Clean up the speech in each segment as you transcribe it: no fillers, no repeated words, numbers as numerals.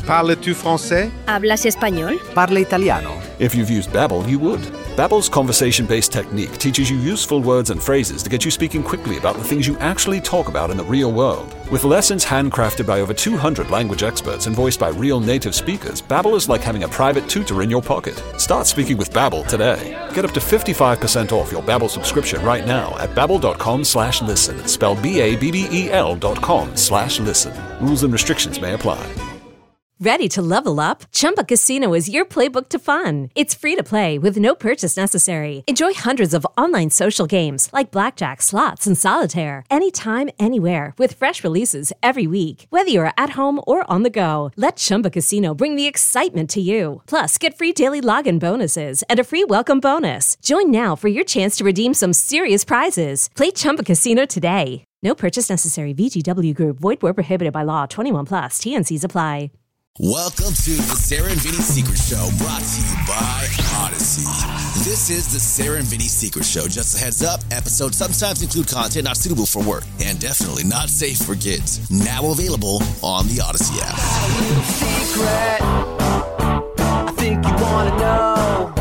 Parles-tu français? ¿Hablas español? Parla italiano. If you've used Babbel, you would. Babbel's conversation-based technique teaches you useful words and phrases to get you speaking quickly about the things you actually talk about in the real world. With lessons handcrafted by over 200 language experts and voiced by real native speakers, Babbel is like having a private tutor in your pocket. Start speaking with Babbel today. Get up to 55% off your Babbel subscription right now at babbel.com/listen. Spelled BABBEL.com/listen. Rules and restrictions may apply. Ready to level up? Chumba Casino is your playbook to fun. It's free to play with no purchase necessary. Enjoy hundreds of online social games like blackjack, slots, and solitaire anytime, anywhere with fresh releases every week. Whether you're at home or on the go, let Chumba Casino bring the excitement to you. Plus, get free daily login bonuses and a free welcome bonus. Join now for your chance to redeem some serious prizes. Play Chumba Casino today. No purchase necessary. VGW Group. Void where prohibited by law. 21 plus. T&Cs apply. Welcome to the Sarah and Vinny Secret Show, brought to you by Odyssey. This is the Sarah and Vinny Secret Show. Just a heads up, episodes sometimes include content not suitable for work and definitely not safe for kids. Now available on the Odyssey app. A little secret, I think you want to know.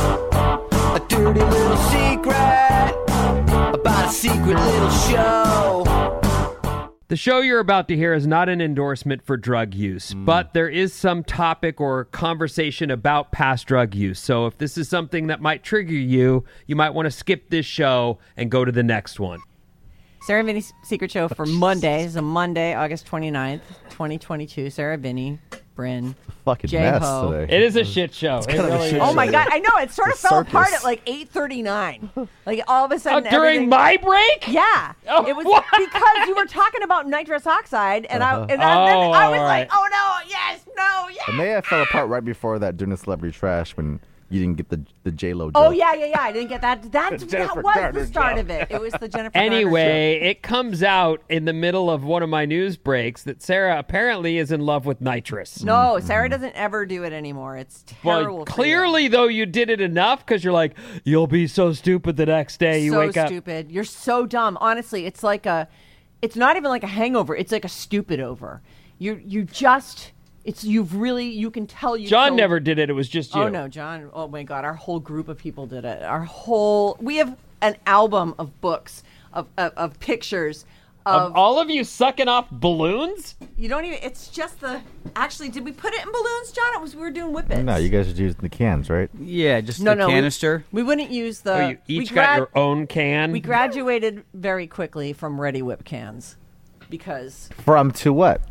A dirty little secret about a secret little show. The show you're about to hear is not an endorsement for drug use, but there is some topic or conversation about past drug use. So if this is something that might trigger you, you might want to skip this show and go to the next one. Sarah and Vinny's Secret Show for Monday. This is a Monday, August 29th, 2022. Sarah, Vinny, Bryn, fucking J-Ho. mess today. It is a shit show. It really is. Oh my God, I know. It sort of It's a fell apart circus. at like 8:39. Like all of a sudden. During my break? Yeah. Oh, it was what? because you were talking about nitrous oxide, and I was all like, right. oh no, yes, no, yes. And maybe I fell apart right before that during the celebrity trash when you didn't get the J-Lo joke. Oh, yeah. I didn't get that. That was Jennifer the Garner start joke. of it. It was the Jennifer Garner Anyway, it comes out in the middle of one of my news breaks that Sarah apparently is in love with nitrous. joke. No, Sarah doesn't ever do it anymore. It's terrible. Well, for clearly, though, you did it enough because you're like, you'll be so stupid the next day. You so wake up. stupid. You're so dumb. Honestly, it's like it's not even like a hangover. It's like a stupid over. You can tell you. John never did it. It was just you. Oh no, John. Oh my God, our whole group of people did it. We have an album of books of pictures Of all of you sucking off balloons? You don't even. It's just actually, did we put it in balloons, John? We were doing whippets. No, you guys are using the cans, right? Yeah, just the canister. We wouldn't use the. You each got your own can? We graduated very quickly from Ready Whip cans because. From to what?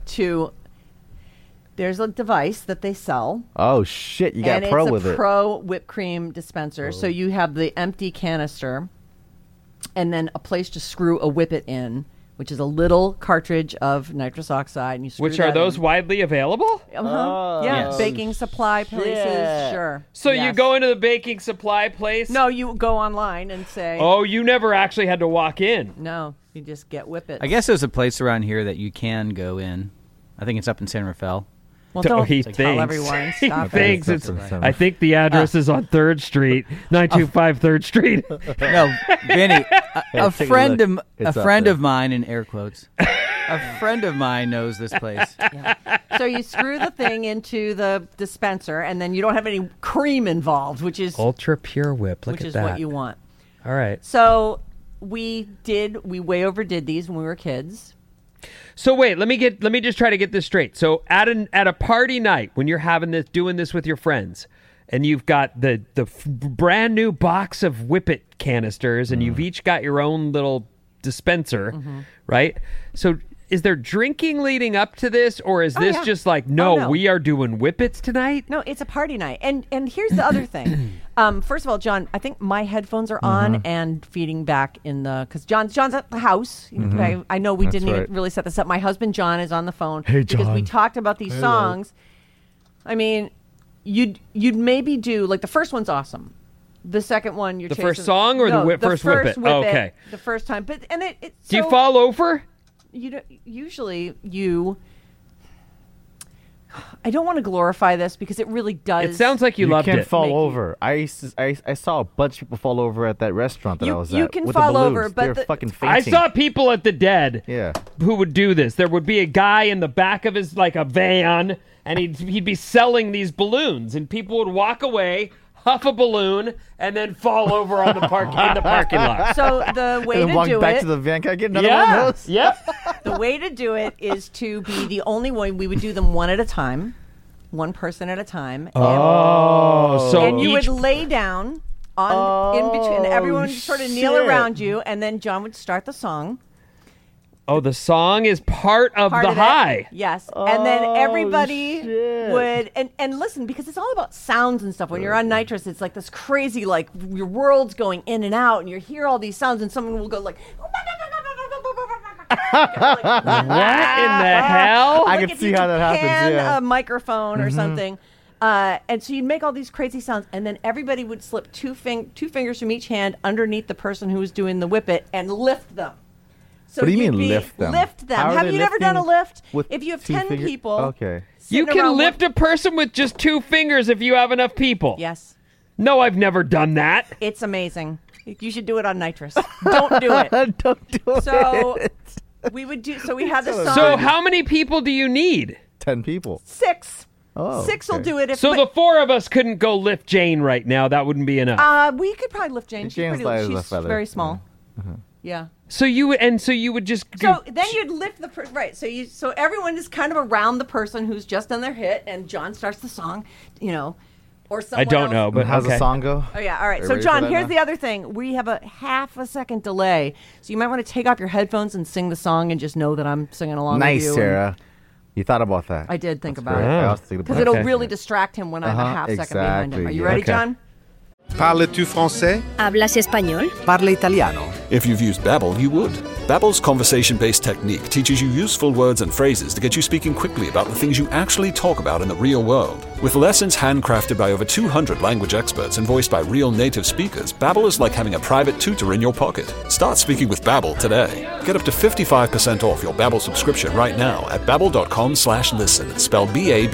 There's a device that they sell. Oh shit! You got Pro with it. And it's a Pro whipped cream dispenser. So you have the empty canister, and then a place to screw a whippet in, which is a little cartridge of nitrous oxide. And you screw Which are that those in. widely available? Yeah, Yes. baking supply places, sure. So Yes. you go into the baking supply place? No, you go online and say. Oh, you never actually had to walk in. No, you just get whippets. I guess there's a place around here that you can go in. I think it's up in San Rafael. Well, Oh, don't he tell thinks. everyone. He Stop thinks it. it's. I think the address is on 3rd Street, 925 3rd Street. No, Vinny, a take a friend look. It's a up friend there. of mine, in air quotes, a friend of mine knows this place. So you screw the thing into the dispenser, and then you don't have any cream involved, which is Ultra Pure Whip. Look which at is that. what you want. All right. So we way overdid these when we were kids. So wait, let me just try to get this straight. So at a party night when you're doing this with your friends, and you've got the brand new box of Whippet canisters, and you've each got your own little dispenser, right? So is there drinking leading up to this, or is this yeah. just like, no, no. we are doing Whippets tonight? No, it's a party night. And here's the other thing. First of all, John, I think my headphones are on and feeding back in because John's at the house. I know we That's didn't right. even really set this up. My husband John is on the phone John. because we talked about these songs. I mean, you'd maybe do like the first one's awesome. The second one, you're The chasing, first song or the first Whippet? Oh, okay. The first time, but Do you fall over? usually I don't want to glorify this because it really does. It sounds like you loved can't it. fall over. I saw a bunch of people fall over at that restaurant that I was at. You can with fall the balloons. over, but they're fucking I fainting. saw people at the Dead Yeah. who would do this. There would be a guy in the back of his, like a van, and he'd be selling these balloons, and people would walk away, huff a balloon, and then fall over on the in the parking lot. So the way And to walk do back it, to the van. Can I get another one of those? Yep. the way to do it is to be the only one. We would do them one at a time, one person at a time. So and you each would lay down in between, and everyone would sort of kneel shit. around you, and then John would start the song. the song is part of Part the of it. high. Yes. And then everybody shit. would and listen, because it's all about sounds and stuff. When you're on nitrous, it's like this crazy, like your world's going in and out, and you hear all these sounds, and someone will go like What in the hell? I like can if see you how that happens, pan yeah. a microphone or something. And so you'd make all these crazy sounds, and then everybody would slip two fingers from each hand underneath the person who was doing the whippet and lift them. So What do you you'd mean lift them? Lift them. How are Have they you never done a lifting lift? with If you have two 10 fingers? people, Okay. You sitting can around lift a person with just 2 fingers if you have enough people. Yes, No, I've never done that. it's amazing. You should do it on nitrous. Don't do it. Don't do it. So we would do. So we had the song. So how many people do you need? 10 people. 6. Oh, 6 will okay. do it. If So the 4 of us couldn't go lift Jane right now. That wouldn't be enough. we could probably lift Jane. She's Jane's light as a She's feather. very small. Yeah. So you would just So then you'd lift the right. So everyone is kind of around the person who's just done their hit, and John starts the song, or someone I don't else. know, but How's okay. the song go? Oh yeah, all right. Are you So ready for John, that here's now? the other thing. We have a half a second delay, so you might want to take off your headphones and sing the song, and just know that I'm singing along with Nice, you. Sarah. You thought about that. I did think That's about great. it. I was thinking Because about it'll it. really distract him when I'm a half second behind him. Are you exactly, ready, okay. John? Parles-tu français? ¿Hablas español? Parla italiano. If you've used Babbel, you would. Babbel's conversation-based technique teaches you useful words and phrases to get you speaking quickly about the things you actually talk about in the real world. With lessons handcrafted by over 200 language experts and voiced by real native speakers, Babbel is like having a private tutor in your pocket. Start speaking with Babbel today. Get up to 55% off your Babbel subscription right now at babbel.com/listen. Spelled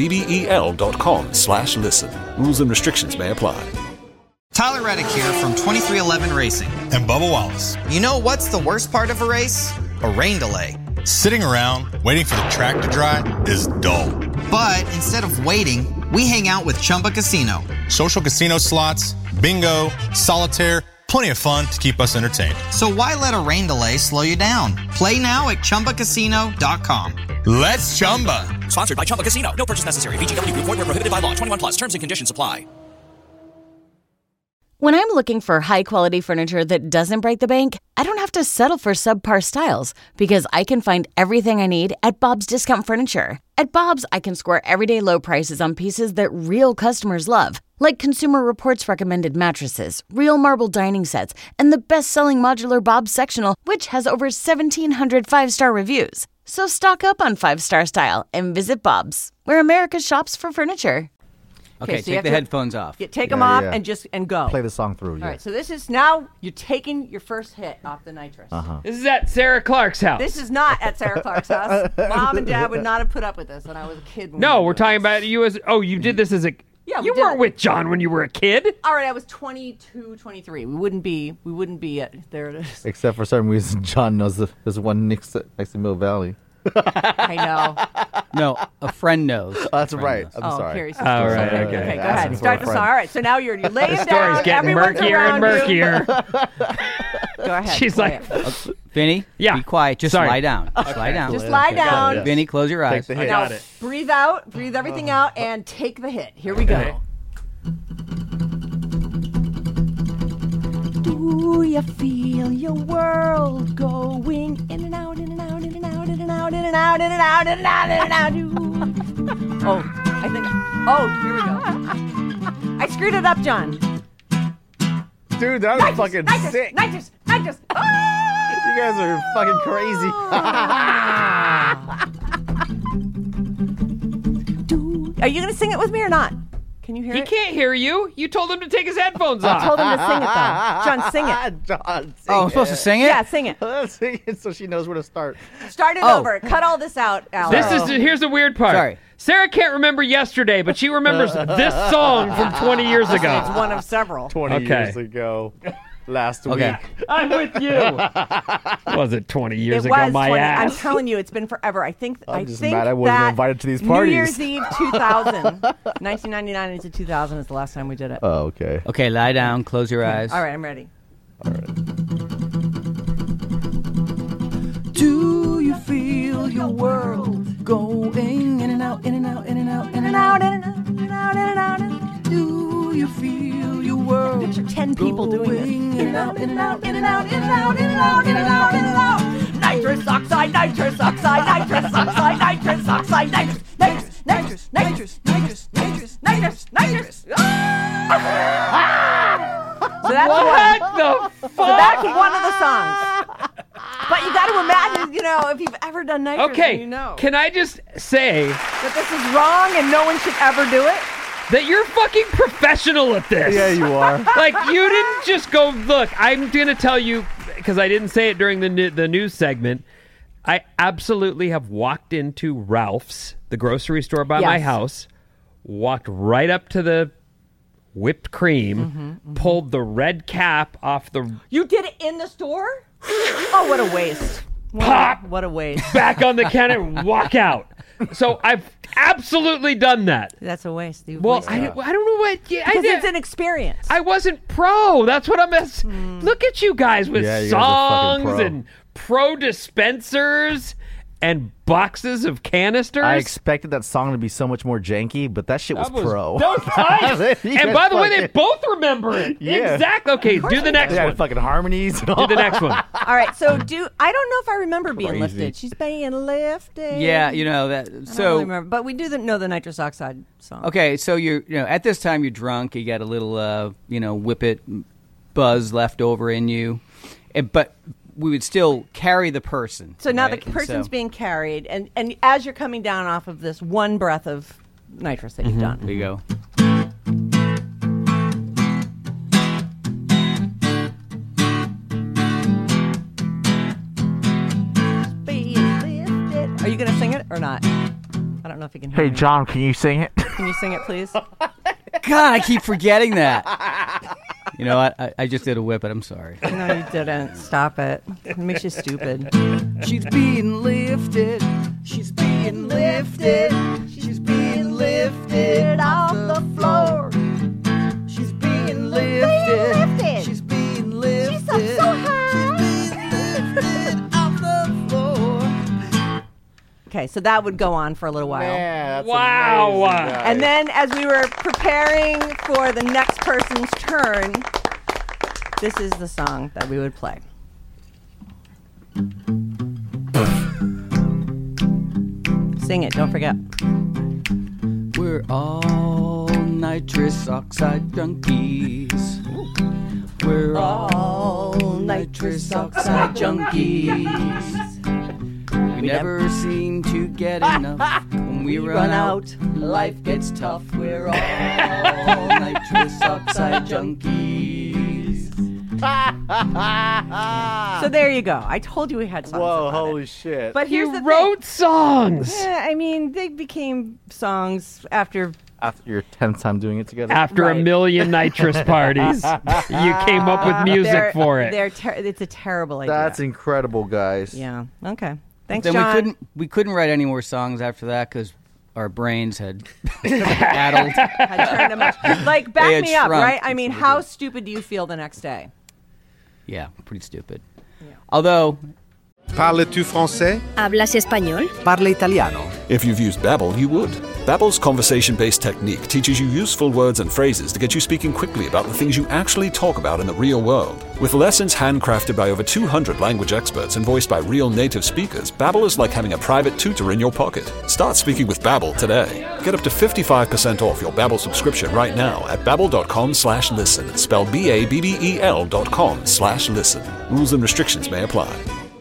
BABBEL.com/listen. Rules and restrictions may apply. Tyler Reddick here from 2311 Racing. And Bubba Wallace. You know what's the worst part of a race? A rain delay. Sitting around waiting for the track to dry is dull. But instead of waiting, we hang out with Chumba Casino. Social casino slots, bingo, solitaire, plenty of fun to keep us entertained. So why let a rain delay slow you down? Play now at ChumbaCasino.com. Let's Chumba. Sponsored by Chumba Casino. No purchase necessary. VGW Group. Void where prohibited by law. 21 plus. Terms and conditions apply. When I'm looking for high-quality furniture that doesn't break the bank, I don't have to settle for subpar styles because I can find everything I need at Bob's Discount Furniture. At Bob's, I can score everyday low prices on pieces that real customers love, like Consumer Reports recommended mattresses, real marble dining sets, and the best-selling modular Bob's sectional, which has over 1,700 five-star reviews. So stock up on five-star style and visit Bob's, where America shops for furniture. Okay, so you take have the to- headphones off. Take them off and go. Play the song through. All right, so this is now you're taking your first hit off the nitrous. This is at Sarah Clark's house. This is not at Sarah Clark's house. Mom and Dad would not have put up with this when I was a kid. When No, we we're were talking about you as. Oh, you did this as a. Yeah, we you did weren't it. with John when you were a kid. All right, I was 22, 23. We wouldn't be at. There it is. Except for some reason, John knows there's one next to Mill Valley. I know. No, a friend knows. That's A friend right. knows. I'm Oh, sorry. Carrie's All right, okay, okay. okay, go Asking ahead. for Start a the song. friend. All right, so now you're laying The down. story's getting Everyone's murkier and around you. murkier. Go ahead. She's play like, it. Vinny, Yeah. be quiet. Just Sorry. lie down. Just lie down. Just lie down. Yes. Vinny, close your eyes. the I hit. got Now, it. breathe out, breathe everything out, and take the hit. Here we go. Okay. Do you feel your world going in and out, in and out, in and out, in and out, in and out, in and out, in and out, in and out? Oh, I think. Oh, here we go. I screwed it up, John. Dude, that was fucking Nitrous, sick. nitrous, nitrous. Ah! You guys are fucking crazy. Are you going to sing it with me or not? Can you hear He it? can't hear you. You told him to take his headphones I off. told him to sing it, though. John, sing it. John, sing Oh, I'm supposed to sing it? Yeah, sing it. Sing it so she knows where to start. Start it Oh. over. Cut all this out, Alex. This is here's the weird part. Sorry. Sarah can't remember yesterday, but she remembers this song from 20 years ago. It's one of several. 20 years ago. Last week. I'm with you. Was it 20 years ago? Was my 20. ass. I'm telling you, it's been forever. I think I'm just mad I wasn't that invited to these parties. New Year's Eve 2000. 1999 into 2000 is the last time we did it. Oh, okay. Okay, lie down, close your eyes. All right, I'm ready. All right. Do you feel your world going in and out, in and out, in and out, in and out, in and out, in and out, in and out, in and out? Do you feel your world? Picture 10 people doing this. In and out, in and out, in and out, in and out, in and out, in and out, in and out. Nitrous oxide, nitrous oxide, nitrous oxide, nitrous oxide, nitrous, nitrous, nitrous, nitrous, nitrous, nitrous, nitrous, nitrous. So that's What one. the fuck? So that's one of the songs. But you got to imagine, if you've ever done nitrous, Okay, you know can I just say that this is wrong and no one should ever do it? that you're fucking professional at this? Yeah, you are. Like, you didn't just go, look, I'm going to tell you, because I didn't say it during the news segment, I absolutely have walked into Ralph's, the grocery store by my house, walked right up to the whipped cream, pulled the red cap off the... You did it in the store? Oh, what a waste. Pop! What a waste. Back on the counter and walk out. So I've absolutely done that. That's a waste. Well, I don't know what... Because it's an experience. I wasn't pro. That's what I'm... Look at you guys with Yeah, you guys are fucking songs pro. and pro dispensers and boxes of canisters. I expected that song to be so much more janky, but that shit was pro. That was tight. You And guys by the way, they fucking- both remember it. Yeah. Exactly. Okay, do the next They had one. fucking harmonies. And all Do the next one. All right, so I don't know if I remember being Crazy. lifted. She's being lifted. Yeah, that. I don't So really remember, but we do know the nitrous oxide song. okay, so you're at this time you're drunk. You got a little whip it buzz left over in you, but we would still carry the person. So now right? the person's being carried, and as you're coming down off of this one breath of nitrous that you've done. There you go. Are you going to sing it or not? I don't know if you can hear Hey, me. John, can you sing it? Can you sing it, please? God, I keep forgetting that. You know what? I just did a whip it. I'm sorry. No, you didn't. Stop it. It makes you stupid. She's being lifted. She's being lifted. She's being lifted off the floor. She's being lifted. She's being lifted. She's up so high. She's being lifted off the floor. Okay, so that would go on for a little while. Yeah, that's Wow. amazing, guys. And then as we were preparing for the next person's turn, this is the song that we would play. Sing it, don't forget. We're all nitrous oxide junkies. We're all nitrous oxide junkies. We never seem to get enough. When we run out, life gets tough. We're all nitrous oxide junkies. So there you go. I told you we had songs Whoa, about holy it. shit. But here's You the wrote songs. thing. Yeah, I mean, they became songs after... After your 10th time doing it together? After a Right. million nitrous parties, you came up with music for it. It's a terrible idea. That's incredible, guys. Yeah. Okay. Thanks, Then John. we couldn't write any more songs after that because our brains had addled. Had turned them up. Like, They back had me up, shrunk. right? I mean, how stupid do you feel the next day? Yeah, pretty stupid. Although, Parles-tu français? ¿Hablas español? Parla italiano. If you've used Babbel, you would. Babbel's conversation-based technique teaches you useful words and phrases to get you speaking quickly about the things you actually talk about in the real world. With lessons handcrafted by over 200 language experts and voiced by real native speakers, Babbel is like having a private tutor in your pocket. Start speaking with Babbel today. Get up to 55% off your Babbel subscription right now at babbel.com/listen. Spelled BABBEL.com/listen. Rules and restrictions may apply.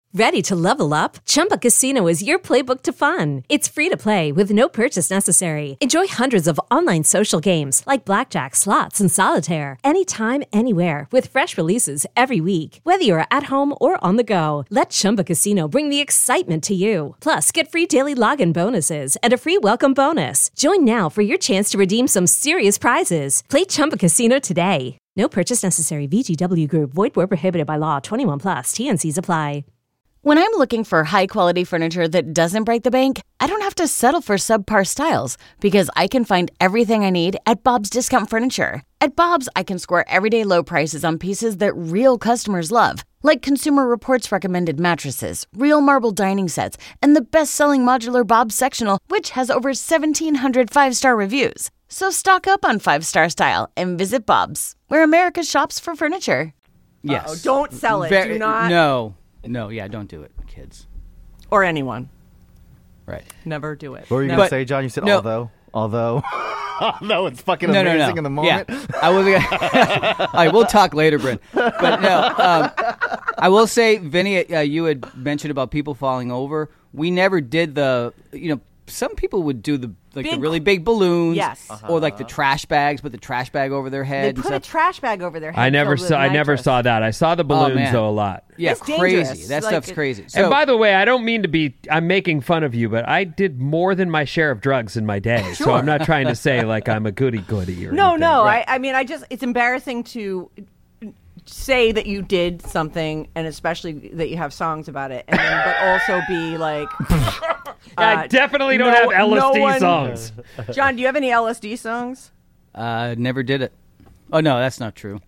Ready to level up? Chumba Casino is your playbook to fun. It's free to play with no purchase necessary. Enjoy hundreds of online social games like blackjack, slots, and solitaire. Anytime, anywhere with fresh releases every week. Whether you're at home or on the go, let Chumba Casino bring the excitement to you. Plus, get free daily login bonuses and a free welcome bonus. Join now for your chance to redeem some serious prizes. Play Chumba Casino today. No purchase necessary. VGW Group. Void where prohibited by law. 21 plus. T&Cs apply. When I'm looking for high-quality furniture that doesn't break the bank, I don't have to settle for subpar styles because I can find everything I need at Bob's Discount Furniture. At Bob's, I can score everyday low prices on pieces that real customers love, like Consumer Reports recommended mattresses, real marble dining sets, and the best-selling modular Bob's Sectional, which has over 1,700 five-star reviews. So stock up on five-star style and visit Bob's, where America shops for furniture. Yes. Uh-oh, don't sell it. Do not. No, yeah, don't do it, kids. Or anyone. Right. Never do it. What were you going to say, John? You said although it's fucking amazing in the moment. Yeah. I was all right, we'll talk later, Bryn. But no, I will say, Vinny, you had mentioned about people falling over. We never did some people would do the really big balloons, yes, or like the trash bags, put the trash bag over their head. They put a trash bag over their head. I never saw that. I saw the balloons though a lot. Yeah, it's crazy. Dangerous. That stuff's crazy. So, and by the way, I don't mean to be. I'm making fun of you, but I did more than my share of drugs in my day. Sure. So I'm not trying to say like I'm a goody or no. anything. Right. I mean, it's embarrassing to say that you did something, and especially that you have songs about it, and then, but also be like, I definitely don't have LSD songs. John, do you have any LSD songs? Never did it. Oh no, that's not true.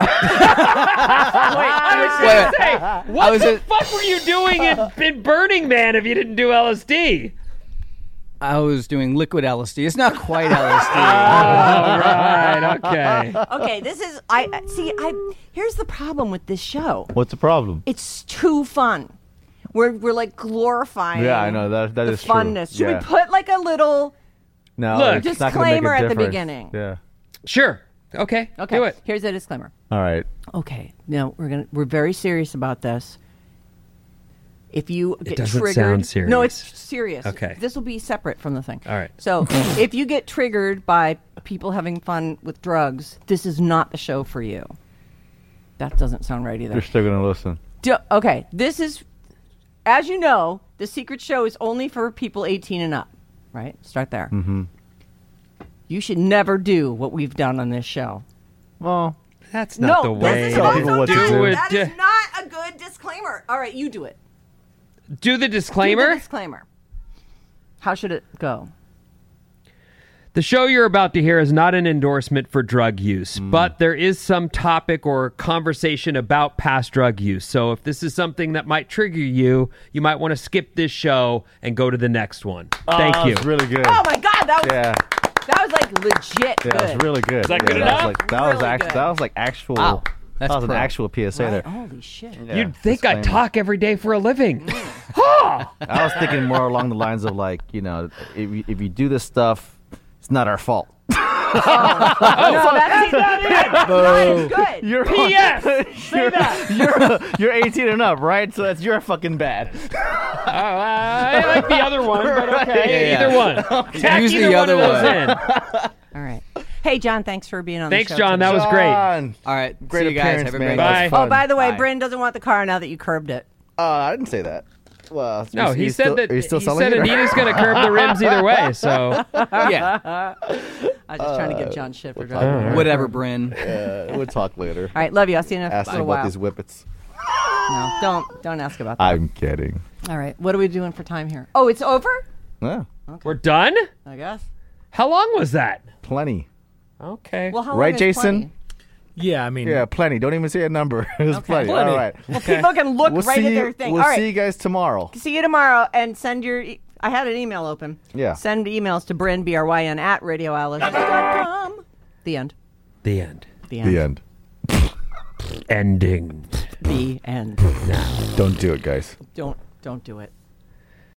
What the fuck were you doing in Burning Man if you didn't do LSD? I was doing liquid LSD. It's not quite LSD. Oh, right. Okay. Okay, this is here's the problem with this show. What's the problem? It's too fun. We're like glorifying. Yeah, I know that the is funness. true. Should we put like a little disclaimer at the beginning? Yeah. Sure. Okay. Do it. Here's a disclaimer. All right. Okay. Now we're very serious about this. If you get doesn't triggered, sound serious. No, it's serious. Okay. This will be separate from the thing. All right. So if you get triggered by people having fun with drugs, this is not the show for you. That doesn't sound right either. You're still going to listen. Okay. This is, as you know, the Secret Show is only for people 18 and up. Right? Start there. Mm-hmm. You should never do what we've done on this show. Well, that's not the way. That is not a good disclaimer. All right, you do it. Do the disclaimer? Do the disclaimer. How should it go? The show you're about to hear is not an endorsement for drug use, but there is some topic or conversation about past drug use. So if this is something that might trigger you, you might want to skip this show and go to the next one. Thank you. That's really good. Oh my God, that was like legit good. Yeah, that was really good. Is that good enough? That was like actual. Wow. That was an actual PSA there. Holy shit. Yeah, You'd think I talk every day for a living. I was thinking more along the lines of like, if you do this stuff, it's not our fault. No, that's not good. You're P.S. Say that. You're 18 and up, right? So that's your fucking bad. I like the other one, but okay. Either one. Tack Use either the one other of those one. in. All right. Hey, John, thanks for being on Thanks, the show. John. That was great. All right. Great See you guys. appearance, Have a man. great Bye. night. Fun. Oh, by the way, Bye. Bryn doesn't want the car now that you curbed it. I didn't say that. Well, No, he said Are you still he selling said it? or- Anita's going to curb the rims either way. So Yeah. I was just trying to give John shit for driving. Whatever, Bryn. We'll talk later. All right, love you. I'll see you in a Ask me little about while. these whippets. No, don't ask about that. I'm kidding. All right, what are we doing for time here? Oh, it's over? Yeah, we're done? I guess. How long was that? plenty. Okay. Well, how Right, long is Jason? plenty? Yeah, I mean, Yeah, plenty. Don't even say a number. It's Okay. plenty. All right. Well, people can look We'll right see at you- their thing. We'll All right. see you guys tomorrow. See you tomorrow, and send your. I had an email open. Yeah. Send emails to Bryn, BRYN, at radioalice.com. The end. The end. The end. The end. Ending. The end. Don't do it, guys. Don't do it.